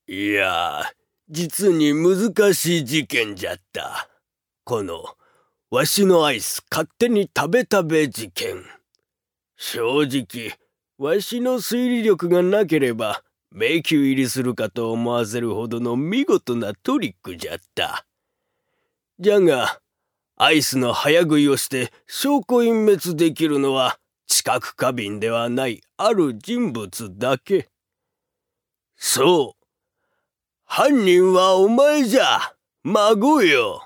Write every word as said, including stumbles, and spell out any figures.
いやー、実に難しい事件じゃった。この、わしのアイス勝手に食べ食べ事件。正直、わしの推理力がなければ、迷宮入りするかと思わせるほどの見事なトリックじゃった。じゃが、アイスの早食いをして証拠隠滅できるのは、知覚過敏ではないある人物だけ。そう。犯人はお前じゃ、孫よ。